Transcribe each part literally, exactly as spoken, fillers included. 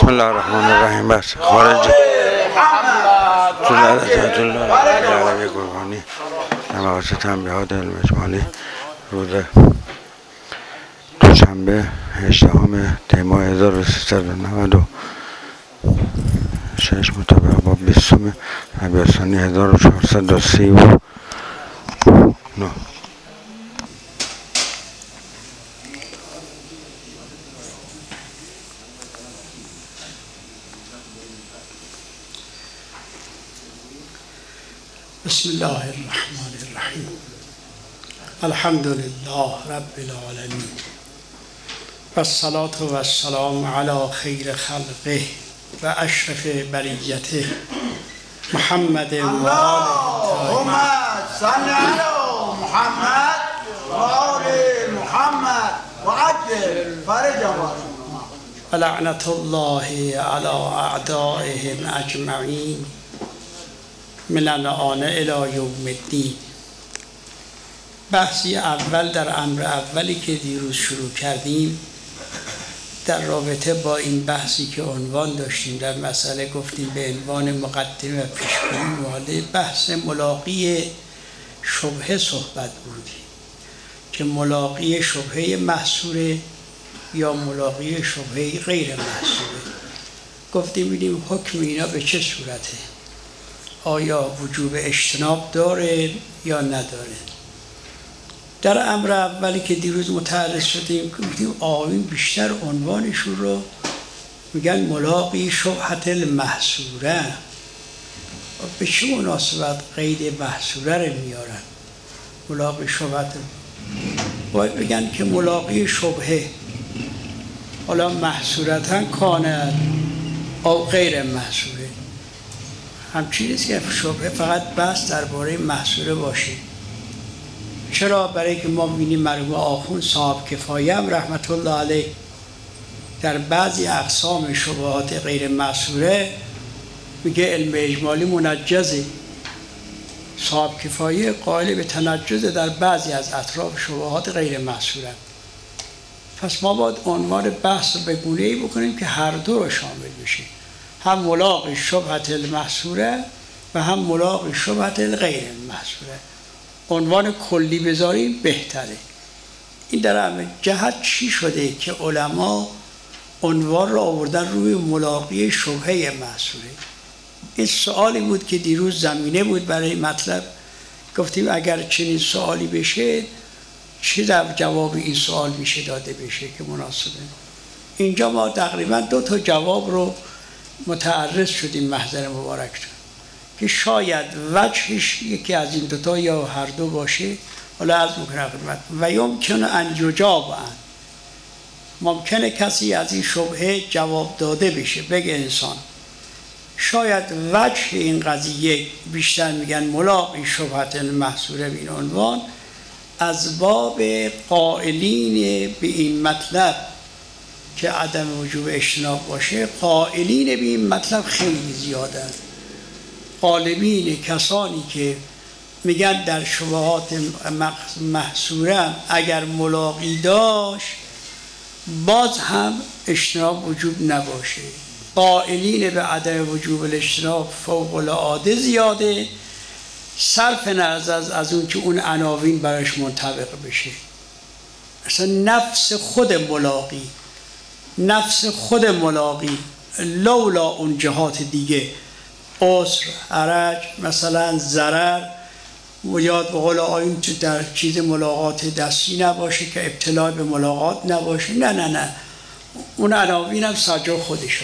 بسم الله الرحمن الرحیم. بس خارج جلال جلال عربی قربانی نماز تنبیهات علم اجمالی روز دوشنبه هجدهم دی ماه هزار و سیصد و نود و شش مطابق با بیستم ربیع الثانی هزار و چهارصد و سی و نه. بسم الله الرحمن الرحیم. الحمد لله رب العالمین و الصلاة و السلام علی خیر خلقه و اشرف بریته محمد و اللهم صل علی محمد و آل محمد و عجل فرجهم و لعنت الله علی اعدائهم اجمعین من الآن الی یوم الدین. بحثی اول در امر اولی که دیروز شروع کردیم در رابطه با این بحثی که عنوان داشتیم در مسئله گفتیم به عنوان مقدمه و پیشگویی ماله بحث ملاقی شبهه صحبت بودیم که ملاقی شبهه محصوره یا ملاقی شبهه غیر محصوره. گفتیم ببینیم حکم اینا به چه صورته، آیا وجوب اجتناب داره یا نداره. در امر اولی که دیروز متعرض شدیم گفتیم آیین بیشتر عنوانشون رو میگن ملاقی شبهت المحصوره. به چه مناسبت قید محصوره رو میارن؟ ملاقی شبهت باید بگن که ملاقی شبهه حالا محصورتاً کانه او غیر محصوره همچین نیست که شبهه فقط بحث درباره محصوره باشه. چرا؟ برای که ما بینیم مرحوم آخوند صاحب کفایه هم رحمت الله علیه در بعضی اقسام شبهات غیر محصوره میگه علم اجمالی منجزه. صاحب کفایه قائل به تنجز در بعضی از اطراف شبهات غیر محصوره. پس ما باید عنوان بحث رو به گونه‌ای بکنیم که هر دو رو شامل بشه، هم ملاقی شبهت المحصوره و هم ملاقی شبهت الغیر المحصوره. عنوان کلی بذاریم بهتره. این در همه جهت چی شده که علما عنوان رو آوردن روی ملاقی شبهه محصوره؟ این سوالی بود که دیروز زمینه بود برای مطلب. گفتیم اگر چنین سوالی بشه چی در جواب این سوال میشه داده بشه که مناسبه. اینجا ما تقریبا دو تا جواب رو متعرض شدیم محضر مبارک تو که شاید وجهش یکی از این دوتا یا هر دو باشه. حالا از مکنه خدمت و یمکن ان یجاب عن، ممکنه کسی از این شبهه جواب داده بشه، بگه انسان شاید وجه این قضیه بیشتر میگن ملاقی شبهت المحصوره به این عنوان از باب قائلین به این مطلب که عدم وجوب اجتناب باشه. قائلین به این مطلب خیلی زیاده. غالبین کسانی که میگن در شبهات محصوره اگر ملاقی داشت باز هم اجتناب وجوب نباشه. قائلین به عدم وجوب الاجتناب فوق العاده زیاده، صرف نظر از, از اون که اون عناوین براش منطبق بشه. اصلا نفس خود ملاقی نفس خود ملاقی لولا اون جهات دیگه عسر، حرج، مثلا ضرر یاد به قول آیین تو در چیز ملاقات دستی نباشه که ابتلا به ملاقات نباشه، نه نه نه اون عناوین هم سجا خودشا،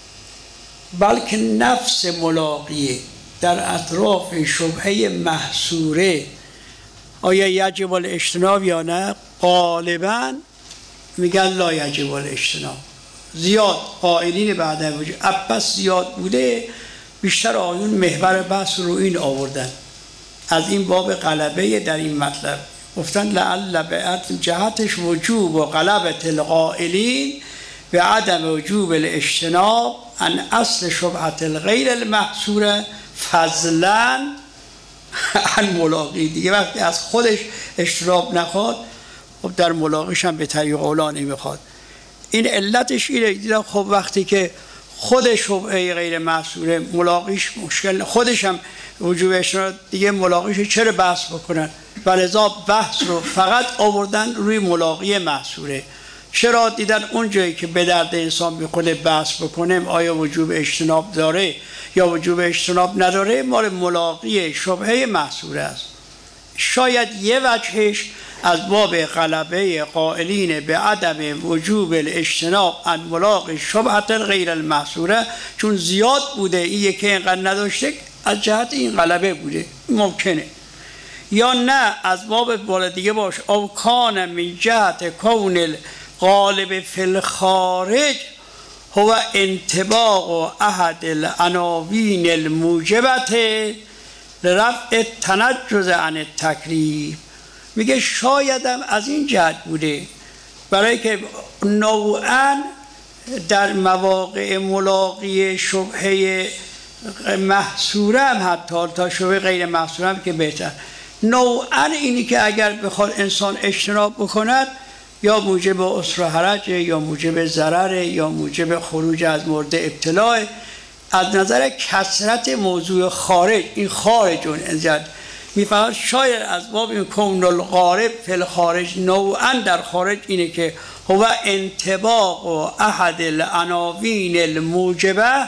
بلکه نفس ملاقی در اطراف شبهه محصوره آیا یجب الاجتناب یا نه. غالباً میگن لا یجب الاجتناب. زیاد قائلین بعد از وجود عباس زیاد بوده، بیشتر آیون محور بحث رو این آوردن از این باب غلبه در این مطلب. گفتن لعل به جهتش وجوب و غلبت القائلین به عدم وجوب الاجتناب عن اصل شبهت الغیر المحصوره فضلا عن ملاقی. دیگه وقتی از خودش اجتناب نخواد خب در ملاقیش هم به طریق اولا نمیخواد. این علتش اینه. دیدم خب وقتی که خود شبهه غیر محصوره ملاقیش مشکل، خودش هم وجوب اجتناب دیگه ملاقیش چرا بحث بکنن؟ ولذا بحث رو فقط آوردن روی ملاقی محصوره. چرا دیدن اون جایی که به درد انسان میخوره بحث بکنیم آیا وجوب اجتناب داره یا وجوب اجتناب نداره، مال ملاقی شبهه محصوره است. شاید یه وجهش از باب غلبه قائلین به عدم وجوب الاجتناب عن ملاقی شبهه غیر المحصوره، چون زیاد بوده این یکی اینقدر نداشته، از جهت این غلبه بوده، ممکنه. یا نه از باب بالا دیگه باش، او کان من جهت کون الغالب فی الخارج هو انطباق احد العناوین الموجبه لرفع تنجز عن التکلیف. میگه شایدم از این جهت بوده، برای که نوعا در مواقع ملاقی شبهه محصوره هم حتی تا شبهه غیر محصوره هم که بهتر، نوعا اینی که اگر بخواد انسان اجتناب بکند یا موجب عسر و حرج یا موجب ضرر یا موجب خروج از مورد ابتلاء، از نظر کثرت موضوع خارج، این خارج اون انجد میفهمد. شاید از باب این کون الغارب فی الخارج نوعا در خارج اینه که هو انطباق و احد العناوین الموجبه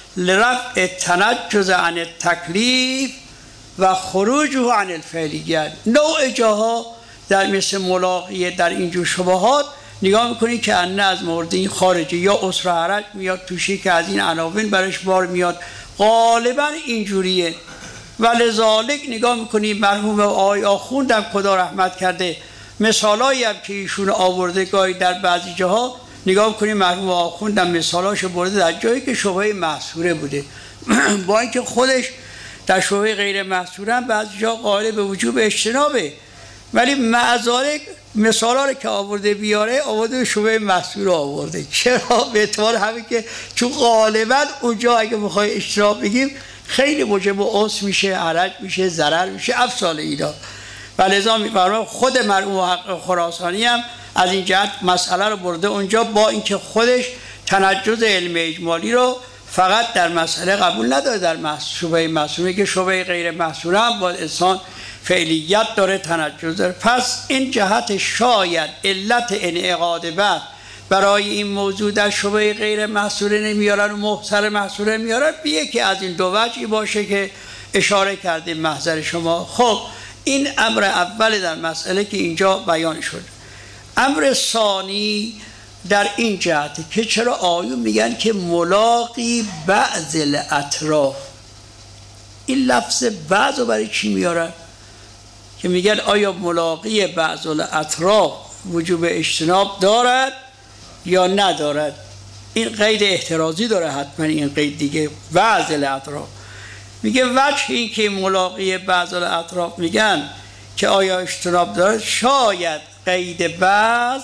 لرفع تنجز عن التکلیف و خروجه عن الفعلیت. نوع جاها در مثل ملاقیه در اینجور شبهات نگاه میکنی که انه از مورد این خارجی یا عسر و حرج میاد توشی که از این عناوین برش بار میاد، غالبا اینجوریه. و لذالک نگاه میکنی مرحوم آقای آخوندم خدا رحمت کرده مثالایی هم که ایشون آورده گاهی در بعضی جاها نگاه میکنی مرحوم آخوندم مثالاشو برده در جایی که شبهه محصوره بوده با اینکه خودش در شبهه غیر محصوره هم بعضی جا قائل به وجوب اجتنابه، ولی مع ذالک مثالا رو که آورده بیاره آورده شبهه محصوره آورده. چرا؟ به اعتبار همین که چون غالبا اونجا اگه بخوای اجتناب بگیم خیلی موجب عسر میشه، حرج میشه، ضرر میشه، افسال اینا. و لذا میفرمایم خود مرحوم حق خراسانی هم از این جهت مسئله رو برده اونجا، با اینکه خودش تنجز علم اجمالی رو فقط در مسئله قبول نداره، در شبهه محصوره که شبهه غیر محصوره هم با انسان فعلیت داره، تنجز داره. پس این جهت شاید علت انعقاد بعد برای این موضوع در شبهه غیر محصوره نمیارن و محصر محصوره میارن، بیه که از این دو وجهی باشه که اشاره کردیم محضر شما. خب این امر اول در مسئله که اینجا بیان شد. امر ثانی در این جهت که چرا آیون میگن که ملاقی بعض الاطراف، این لفظ بعض رو برای چی میارن؟ که میگن آیا ملاقی بعض الاطراف وجوب اجتناب دارد یا ندارد؟ این قید احترازی داره حتما، این قید دیگه بعض الاطراف. میگه وجه این که ملاقی بعض الاطراف میگن که آیا اجتناب دارد، شاید قید بعض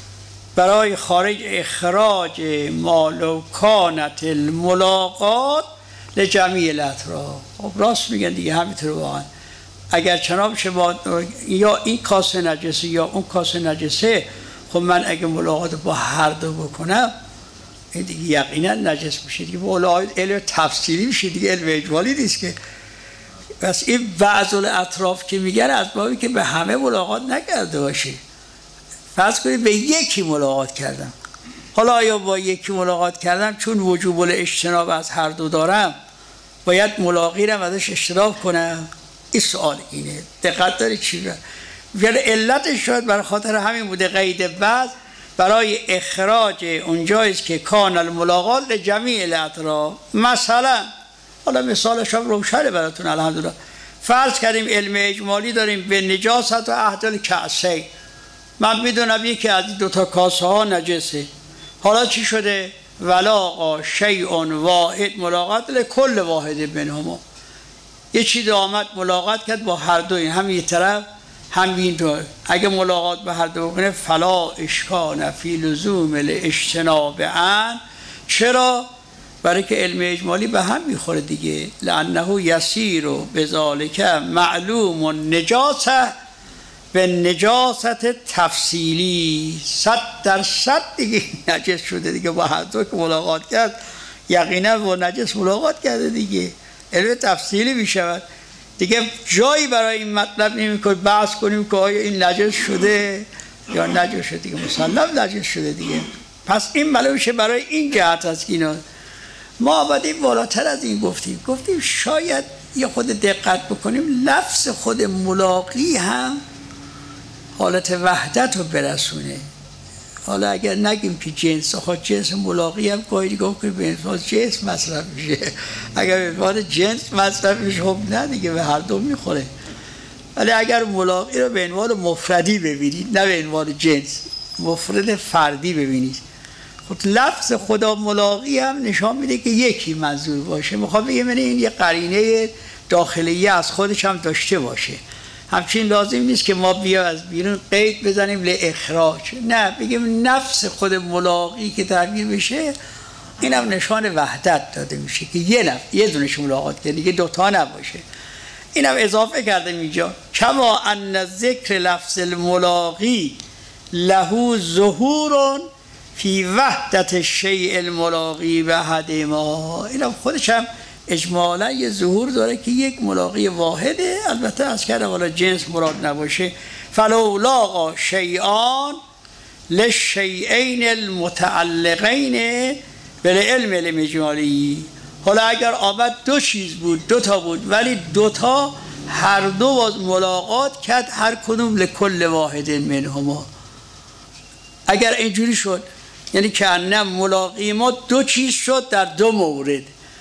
برای خارج اخراج ما لو کانت الملاقات لجمیع الاطراف. خب راست میگن دیگه، همینطور واقعا. اگر چناب شما یا این کاسه نجسه یا اون کاسه نجسه، خب من اگه ملاقات با هر دو بکنم این دیگه یقینا نجس میشه دیگه، با علم تفسیری میشه دیگه، علم اجمالی نیست که. پس این بعض الاطراف که میگن از بابی که به همه ملاقات نکرده باشه. فرض کنید به یکی ملاقات کردم، حالا آیا با یکی ملاقات کردم چون وجوب الاجتناب از هر دو دارم باید ملاقی رو ازش اجتناب کنم؟ این سوال اینه، دقت داری چی رو یعنی علتش شاید برای خاطر همین بوده قید بعض برای اخراج اونجاییست که کان الملاقات لجمیع الاطراف. مثلا حالا مثالش هم روشنه براتون الحمدلله. فرض کردیم علم اجمالی داریم به نجاست و عهد الکأسین، من میدونم یکی از این دوتا کاسه ها نجسه، حالا چی شده؟ ولاقا شیء واحد ملاقات لکل واحد منهما، یه چیز آمد ملاقات کرد با هر دو، این هم یه طرف هم این دو. اگه ملاقات به هر دو بکنه فلا اشکال فی لزوم الاجتناب عن. چرا؟ برای که علم اجمالی به هم میخوره دیگه. لانه یسیر بذالک معلوم النجاسه به نجاست تفصیلی، صد در صد دیگه نجس شده دیگه با هر دو که ملاقات کرد، یقینا با نجس ملاقات کرده دیگه، علم تفصیلی میشود دیگه. جایی برای این مطلب نمیکنه بحث کنیم که آیا این نجس شده یا نجس شده دیگه، مسلم نجس شده دیگه. پس این ملوشه برای این جهت است که اینا ما آمدیم بالاتر از این گفتیم گفتیم شاید یه خود دقت بکنیم لفظ خود ملاقی هم حالت وحدت رو برسونه. حالا اگر نگیم که جنس، خود جنس ملاقی هم گاهی دیگه که به عنوان جنس مصرف میشه، اگر به عنوان جنس مصرف میشه خب نه دیگه به هر دو میخوره. ولی اگر ملاقی رو به عنوان مفردی ببینید نه به عنوان جنس، مفرد فردی ببینید، خود لفظ خدا ملاقی هم نشان میده که یکی منظور باشه. میخوام بگم این یه قرینه داخلیه از خودش هم داشته باشه. همچنین لازم نیست که ما بیا از بیرون قید بزنیم لاخراج، نه بگیم نفس خود ملاقی که تعبیر بشه اینم نشان وحدت داده میشه که یه نفر یه دونش ملاقات کنه دیگه دوتا نباشه. اینم اضافه کرده اینجا کما ان ذکر لفظ الملاقی له ظهور فی وحدت الشیء الملاقی و حدما. اینم خودش هم اجمالا یه ظهور داره که یک ملاقی واحده، البته از کردم والا جنس مراد نباشه. فلو لاقا شیئان للشیئین المتعلقین بالعلم الاجمالی. حالا اگر آمد دو چیز بود، دو تا بود، ولی دو تا هر دو باز ملاقات کرد، هر کدوم لکل واحد منهما. اگر اینجوری شد یعنی که نه ملاقی ما دو چیز شد در دو مورد،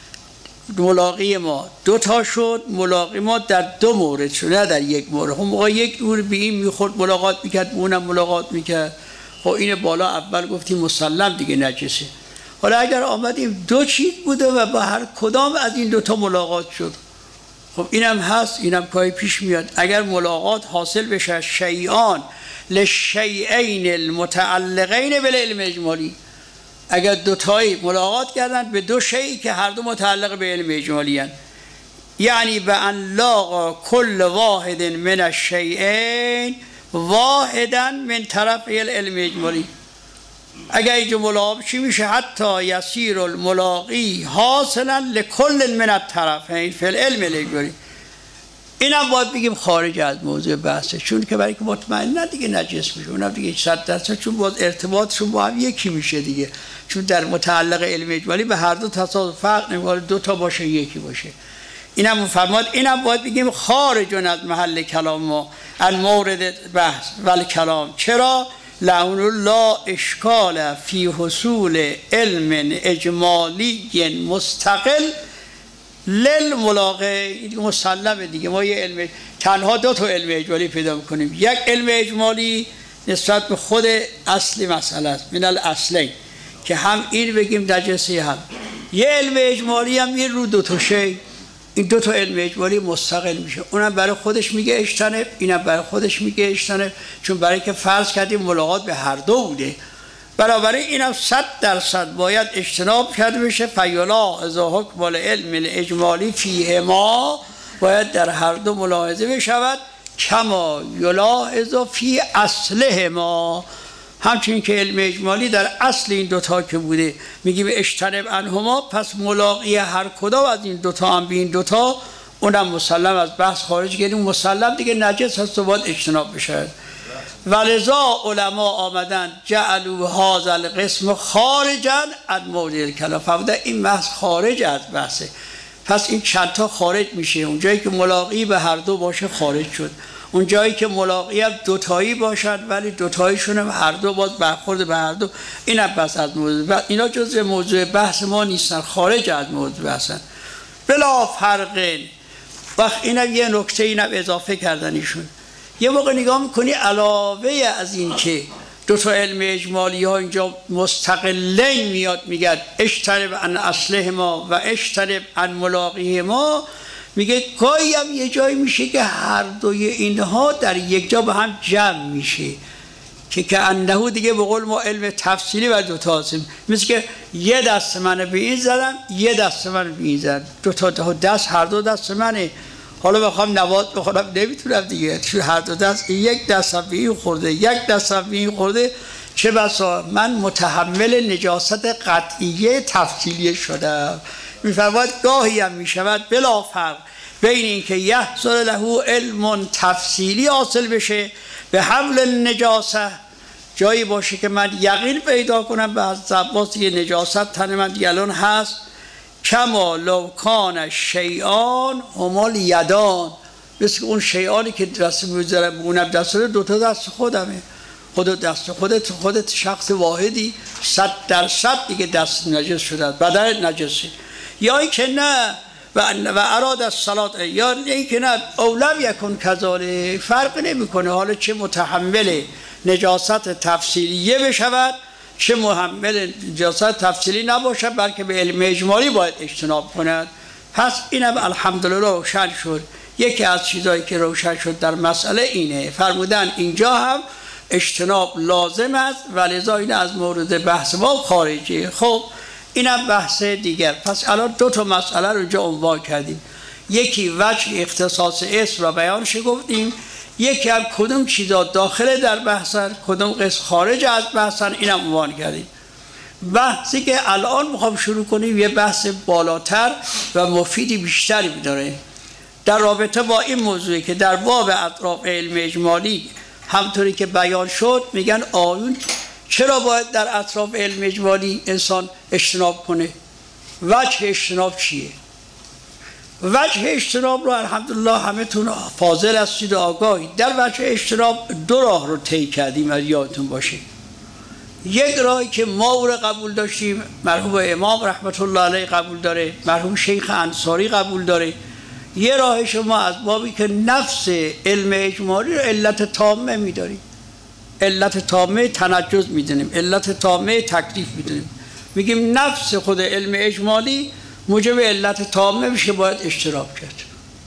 ملاقی ما دو تا شد، ملاقی ما در دو مورد شد نه در یک مورد. خب موقع یک دور به این میخورد ملاقات میکرد، به اونم ملاقات میکرد. خب این بالا اول گفتیم مسلم دیگه نجسه. حالا اگر آمدیم دو چیز بوده و با هر کدام از این دوتا ملاقات شد، خب اینم هست، اینم کاری پیش میاد. اگر ملاقات حاصل بشه شیئان للشیئین المتعلقین بالعلم اجمالی، اگر دوتایی ملاقات کردن به دو شیئی که هر دو متعلق به علم اجمالی هستند، یعنی به ان لاقا کل واحد من الشیئین واحدا من طرف العلم اجمالی. اگر اینجا ملاقات چی میشه؟ حتی یسیر الملاقی حاصلا لکل من الطرفین فی العلم الاجمالی. اینم باید بگیم خارج از موضوع بحثه، چون که برای که مطمئنا دیگه نجس میشه، اونم دیگه صد درصد، چون باز ارتباطشون با هم یکی میشه دیگه، چون در متعلق علم اجمالی به هر دو تصادف فرق نمیکنه، دو تا باشه یکی باشه. اینم فرماد اینم باید بگیم خارج از محل کلام ما ان مورد بحث ول کلام. چرا؟ لعن لا اشکال فی حصول علم اجمالی مستقل للملاقی. مسلمه دیگه، ما یه علم تنها دو تا علم اجمالی پیدا میکنیم، یک علم اجمالی نسبت به خود اصلی مسئله است من الاصلین که هم این بگیم نجسی، هم یه علم اجمالی هم یه رو دو تا شی، این دو تا علم اجمالی مستقل میشه. اونم برای خودش میگه اجتنب، اینم برای خودش میگه اجتنب، چون برای که فرض کردیم ملاقات به هر دو بوده، بنابراین اینم صد درصد باید اجتناب کرده بشه. فیلا اذا حکم العلم الاجمالی فیهما، باید در هر دو ملاحظه بشود کما یلاحظ فی اصلهما، همچنین که علم اجمالی در اصل این دوتا که بوده میگیم اجتنب عنهما، پس ملاقی هر کدام از این دوتا هم به این دوتا اونم مسلم از بحث خارج گردیم، مسلم دیگه نجس هست و باید اجتناب بشه. ولذا علما آمدن جعلوا هذا القسم خارجا عن موضع الکلام، فرمودن این بحث خارج از بحثه، پس این چند تا خارج میشه. اون جایی که ملاقی به هر دو باشه خارج شد، اون جایی که ملاقی هم دوتایی باشد ولی دوتاییشون هم هر دو باز برخورد به هر دو، اینم بس از موضوع، اینا جزء موضوع بحث ما نیستن، خارج از موضوع بحثن. بلا فرق. وقت اینم یه نکته اینم اضافه کردن ایشون. یه موقع نگاه میکنی علاوه از این که دو تا علم اجمالی ها اینجا مستقلین میاد میگه اجتنب عن اصله ما و اجتنب عن ملاقیه ما، میگه گاهی هم یه جایی میشه که هر دوی اینها در یک جا به هم جمع میشه که که انهو دیگه به قول ما علم تفصیلی و دو تا هستیم، مثل که یه دست منو به این زدم یه دست منو به این زدم، دو تا دست هر دو دست منه، حالا بخوام نواد بخورم نمیتونم دیگه، چون هر دو دست یک دست هم به این خورده یک دست هم به این خورده، چه بسا من متحمل نجاست قطعیه تفصیلیه شدم. میفرماید گاهی هم میشود بلا فرق بین اینکه یحصل له علم تفصیلی حاصل بشه به حمل النجاسه، جایی باشه که من یقین پیدا کنم به حضرت عباس یه نجاست تن من دیگران هست، کما لو کان شیئان هما الیدان، مثل اون شیئانی که دست میذارم اونم دست دوتا دست خودمه، خودت دست خودت خودت شخص واحدی صد درصد دیگه دست نجس شده بدن نجسی. یا این که نه و و اراد الصلات، یا این که نه اولم یکن کذالک، فرق نمیکنه حالا چه متحمل نجاست تفصیلیه بشود چه محمل نجاست تفصیلی نباشد، بلکه به علم اجمالی باید اجتناب کند. پس اینم الحمدلله روشن شد. یکی از چیزایی که روشن شد در مسئله اینه، فرمودن اینجا هم اجتناب لازم است و لذا این از مورد بحث ما خارجی. خب اینم بحث دیگر. پس الان دو تا مسئله رو اینجا عنوان کردیم، یکی وجه اختصاص اسم را بیانش گفتیم، یکی هم کدوم چیزا داخل در بحثن کدوم قسم خارج از بحثن، اینم عنوان کردیم. بحثی که الان میخوام شروع کنیم یه بحث بالاتر و مفیدی بیشتری داره در رابطه با این موضوعی که در باب اطراف علم اجمالی همطوری که بیان شد. میگن آیون چرا باید در اطراف علم اجمالی انسان اجتناب کنه؟ وجه اجتناب چیه؟ وجه اجتناب رو الحمدلله همه تون فاضل هستید و آگاهی. در وجه اجتناب دو راه رو طی کردیم از یادتون باشه. یک راهی که ما او رو قبول داشتیم، مرحوم امام رحمت الله علیه قبول داره، مرحوم شیخ انصاری قبول داره. یه راهش ما از بابی که نفس علم اجمالی رو علت تامه می‌داریم، علت تامه تنجز می‌دونیم، علت تامه تکلیف می‌دونیم. میگیم نفس خود علم اجمالی موجب علت تامه میشه، باید اشتراک کرد.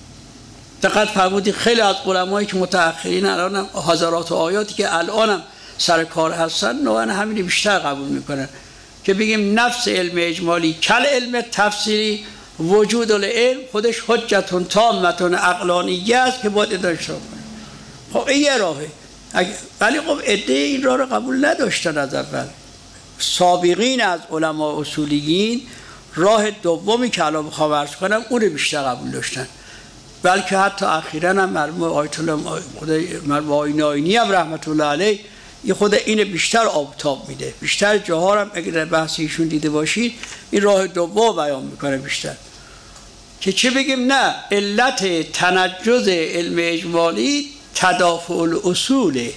دقت فرمودید خیلی از علمایی که متأخرین الان هزارات آیاتی که الانم سر کار هستن نوعا همین بیشتر قبول میکنن که بگیم نفس علم اجمالی کل علم تفسیری وجود العلم خودش حجتون تامتون عقلانیه است که باید اداره کنه. خب این یه راهه، ولی خب عده این راه رو قبول نداشتن از اول. سابقین از علما اصولیین راه دومی که الان بخوام عرض کنم اون رو بیشتر قبول داشتن، بلکه حتی اخیراً هم مرحوم آیت الله مرحوم آیین آیینی هم رحمت الله علیه یه خود اینو بیشتر آبتاب میده. بیشتر جاها هم اگر بحث ایشون دیده باشید این راه دوم بیان میکنه بیشتر، که چه بگیم نه علت تنجز علم اجمالی تدافع الاصول،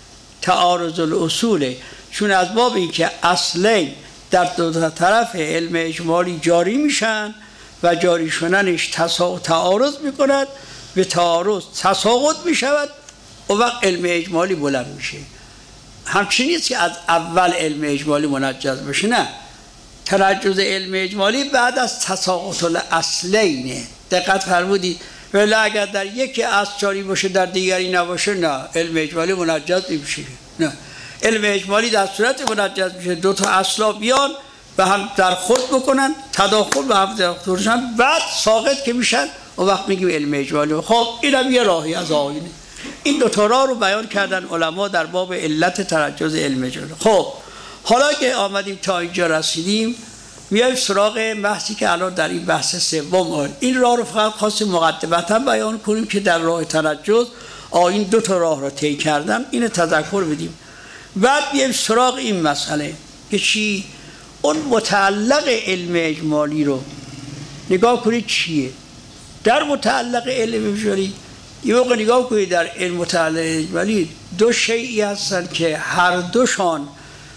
تعارض الاصول، چون از باب این که اصلین در دو طرف علم اجمالی جاری میشن و جاری شدنش تعارض میکند، به تعارض تساقط میشود و وقت علم اجمالی بلند میشه. همچنین نیست که از اول علم اجمالی منجز بشه، نه، تنجز علم اجمالی بعد از تساقط الاصلینه. دقت فرمودید؟ ولی اگر در یکی اصل جاری باشه در دیگری نباشه، نه علم اجمالی منجز نمیشه. نه، علم اجمالی در صورت منجز میشه دو تا اصلا بیان و هم در خود بکنن، تداخل و هم در خودشن، بعد ساقط که میشن و وقت میگیم علم اجمالی. خب اینم یه راهی از آیینه. این دو تا راه رو بیان کردن علما در باب علت تنجز علم اجمالی. خب حالا که آمدیم تا اینجا رسیدیم میایم سراغ بحثی که الان در این بحث سوم. این راه رو فقط خواستیم مقدمتا بیان کنیم که در راه تنجز آیین دو تا راه رو طی کردن، اینو تذکر بدیم. بعد بیایم سراغ این مسئله که چی؟ اون متعلق علم اجمالی رو نگاه کنید چیه. در متعلق علم اجمالی یه موقع نگاه کنید در علم متعلق اجمالی دو شیئی هستن که هر دوشان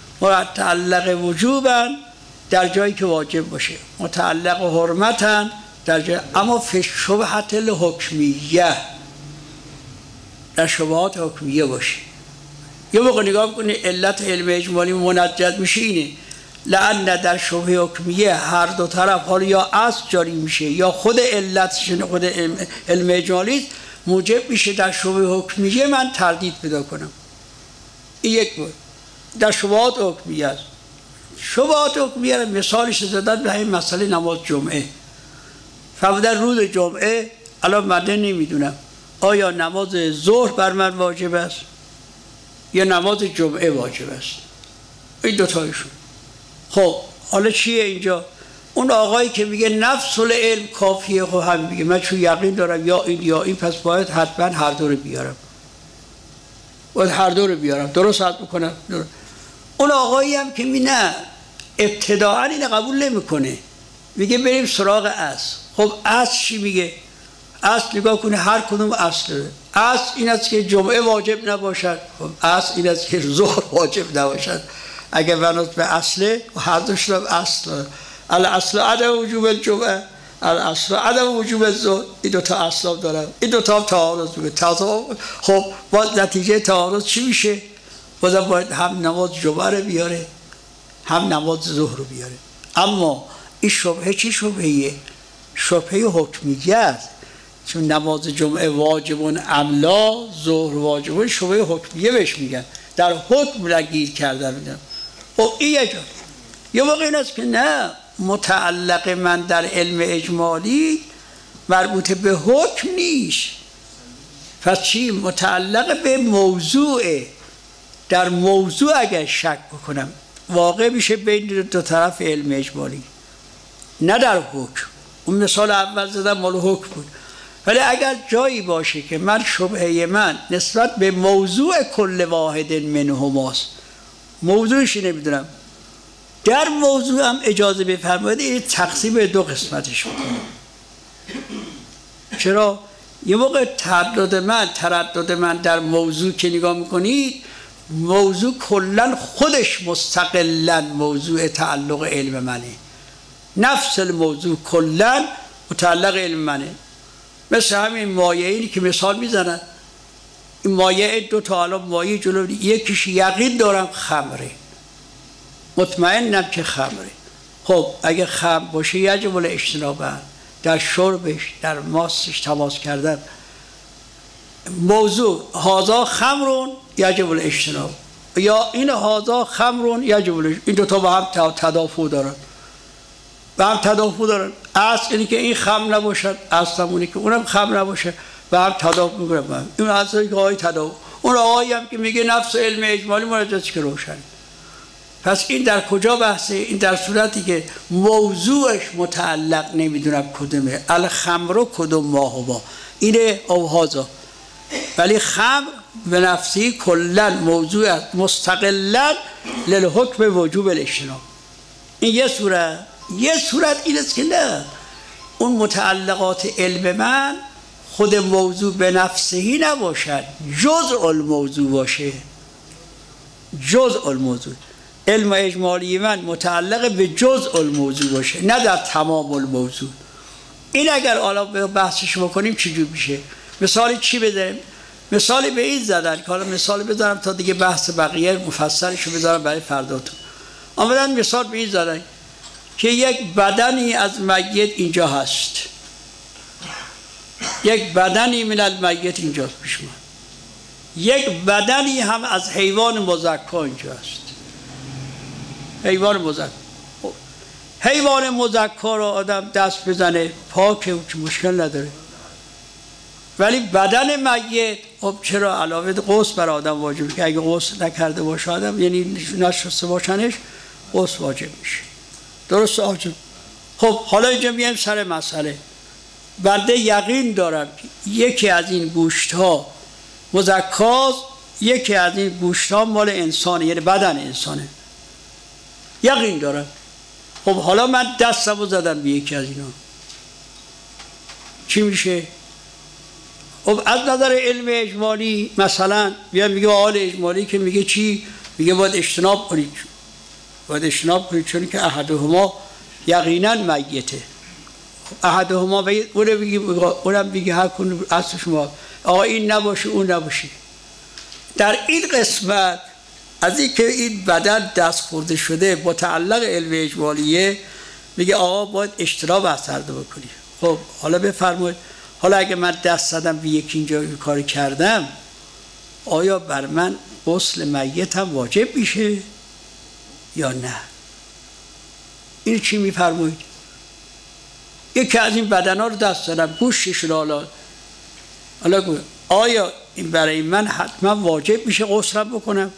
متعلق وجوبن در جایی که واجب باشه، متعلق حرمتن در جای، اما فی شبهت الحکمیه، در شبهات حکمیه باشه. یه موقع نگاه کنید علت علم اجمالی منجز میشه اینه لأن در شبهه حکمیه هر دو طرف حالا یا اصل جاری میشه یا خود علت خود علم اجمالی موجب میشه در شبهه حکمیه من تردید پیدا کنم. این یک بود در شبهات حکمیه است. شبهات حکمیه را مثالش زدن به این مسئله نماز جمعه. فرمودن روز جمعه الان من نمیدونم آیا نماز ظهر بر من واجب است یا نماز جمعه واجب است. این دوتایشون. خب حالا چیه اینجا؟ اون آقایی که میگه نفس العلم کافیه، خب هم میگه من چون یقین دارم یا این یا این، پس باید حتما هر دو رو بیارم، باید هر دو رو بیارم، درست حد بکنم. درست. اون آقایی هم که می نه ابتداعا این قبول نمیکنه، میگه بریم سراغ اصل. خب اصل چی میگه؟ اصل نگاه کنه هر کدوم اصل داره. اصل این است که جمعه واجب نباشد، خب اصل این است که ظهر واجب نباشد. اگه بنات به اصله هر دوش هم اصل داره. الاصل عدم وجوب الجمعه، الاصل عدم وجوب الظهر، این دوتا اصل دارن، این دوتا هم تعارض میگه. خب باز نتیجه تعارض چی میشه؟ بازم باید هم نماز جمعه رو بیاره هم نماز ظهر رو بیاره. اما این شبهه چی شبهیه؟ شبهه حکمیه است، چون نماز جمعه واجبون املا، ظهر واجبون، شبهه حکمیه بهش میگن، در حکم نگیر کردن میگن. خب این یه جا یه واقع این است که نه، متعلق من در علم اجمالی مربوط به حکم نیست. پس چی؟ متعلق به موضوعه. در موضوع اگر شک بکنم واقع میشه بین دو طرف علم اجمالی، نه در حکم. اون مثال اول زدم مال حکم بود. ولی اگر جایی باشه که من شبهه من نسبت به موضوع کل واحد منهماست، موضوعش نمیدونم، در موضوع هم اجازه بفرمایید این تقسیم به دو قسمتش بکنم. چرا؟ یه موقع تردد من تردد من در موضوع که نگاه میکنید، موضوع کلن خودش مستقلن موضوع تعلق علم منه، نفس الموضوع کلن متعلق علم منه. مثل همین مایعینی که مثال میزنن، این مایع دو تا الان مایع جلو، یکیش یقین دارم خمره، مطمئنم که خمره. خب اگه خمر باشه یجب الاجتناب، در شربش در ماستش تماس کردن. موضوع هازا خمرون یجب الاجتناب، یا این هازا خمرون یجب الاجتناب، این دوتا با هم تدافع دارن، با هم تدافع دارن. اصل اینی که این خمر نباشد، اصل همونی که اونم خمر نباشه، با هم تدافع میکنن. این اصلی که آقای تدافع، اون آقایی هم که میگه نفس علم اجمالی مرجعش که روشن. پس این در کجا بحثه؟ این در صورتی که موضوعش متعلق نمیدونم کدومه، الخمر کدوم ماهما، اینه او هازا. ولی خمر به نفسی کلن موضوع مستقلن للحکم وجوب الاجتناب. این یه صورت. یه صورت این است که نه، اون متعلقات علم من خود موضوع به نفسهی نباشد، جزء الموضوع باشه، جزء الموضوع. علم اجمالی من متعلق به جزء الموضوع باشه، نه در تمام الموضوع. این اگر حالا به بحثش بکنیم چجور میشه؟ مثالی چی بذاریم؟ مثالی به این زدن که حالا مثال بذارم تا دیگه بحث بقیه مفصلشو بذارم برای فرداتون. آمدن مثال به این زدن که یک بدنی از میت اینجا هست، یک بدنی من المیت اینجاست پیش ما، یک بدنی هم از حیوان مزکی اینجا هست. حیوان مزکی، حیوان مزکی رو آدم دست بزنه پاکه، مشکل نداره. ولی بدن میت خب چرا علاوه غسل بر آدم واجبه، که اگه غسل نکرده باشه آدم، یعنی نشسته باشنش، غسل واجب میشه. درست آجب. خب حالا اینجا میایم سر مسئله. بنده یقین دارم یکی از این گوشت ها مزکاست، یکی از این گوشت ها مال انسانه، یعنی بدن انسانه، یقین دارم. خب حالا من دستمو زدم به یکی از اینا، چی میشه؟ خب از نظر علم اجمالی مثلا بیان میگه آل اجمالی که میگه چی؟ میگه باید اجتناب کنید، باید اجتناب کنید، چون که احدهما یقینا میته. احدهما اونم میگه اونم میگه هر کدوم اصل شما آقا این نباشه اون نباشه. در این قسمت از این که این بدن دست خورده شده متعلق علم اجمالیه، میگه آقا باید اجتناب از هر دو بکنی. خب حالا بفرمایید، حالا اگه من دست زدم به یکی اینجا کاری کردم، آیا بر من غسل میت هم واجب میشه یا نه؟ این چی میفرمایید؟ یکی از این بدن ها رو دست زدم، گوشتش رو حالا حالا آیا این برای من حتما واجب میشه غسل بکنم؟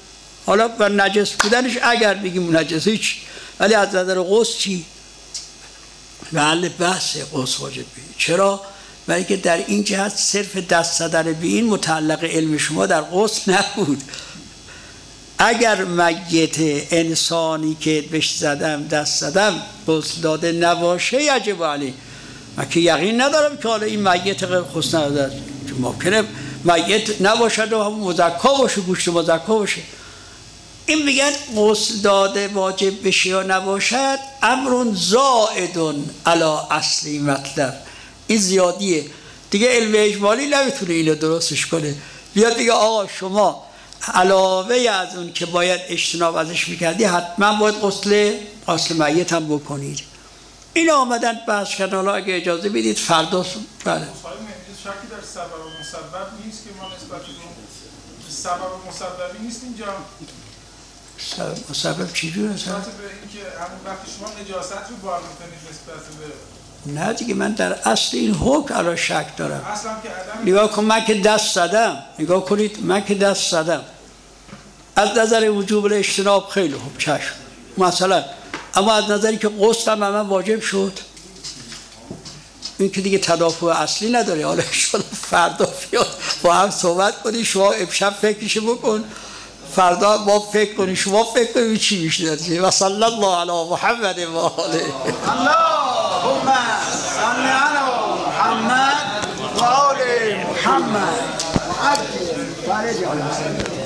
حالا بر نجس بودنش اگر بگیم نجس هیچ، ولی از نظر غسل چی؟ محل بحث غسل واجب بید. چرا؟ برای که در این جهت صرف دست زدن به این متعلق علم شما در غسل نبود. اگر میت انسانی که بهش زدم دست زدم غسل داده نباشه یجب علیه، من که یقین ندارم که حالا این میت غیر غسل نداده، ممکنه میت نباشد و همون مزکا باشه، گوشت مزکا باشه. این میگن غسل داده واجب بشه یا نباشد امرون زائدون علی اصلی مطلب، این زیادیه دیگه. علم اجمالی نمیتونه اینو درستش کنه، بیاد دیگه آقا شما علاوه از اون که باید اجتناب ازش میکردی حتما باید غسل غسل میت هم بکنید. این آمدن بحث کردن. حالا اگه اجازه بدید فردا بله. شکی در سبب و مسبب نیست که ما نسبت به سبب و مسببی نیست اینجا. سبب مسبب چی جور هست؟ نسبت به اینکه همون وقتی شما نجاست رو بار میکنید نسبت به نه دیگه، من در اصل این حکم الان شک دارم. اصلا که عدم نگاه کن، من که دست زدم، نگاه کنید من که دست زدم از نظر وجوب اجتناب خیلی خوب چشم مثلا، اما از نظری که غسل هم من واجب شد، این که دیگه تدافع اصلی نداره. حالا شما فردا بیاد با هم صحبت کنی، شما امشب فکرش بکن، فردا ما فکر کنی، شما فکر کنی چی میشه. و صلی الله علی محمد و آله. اللهم صل علی محمد و آل محمد. عجل فرج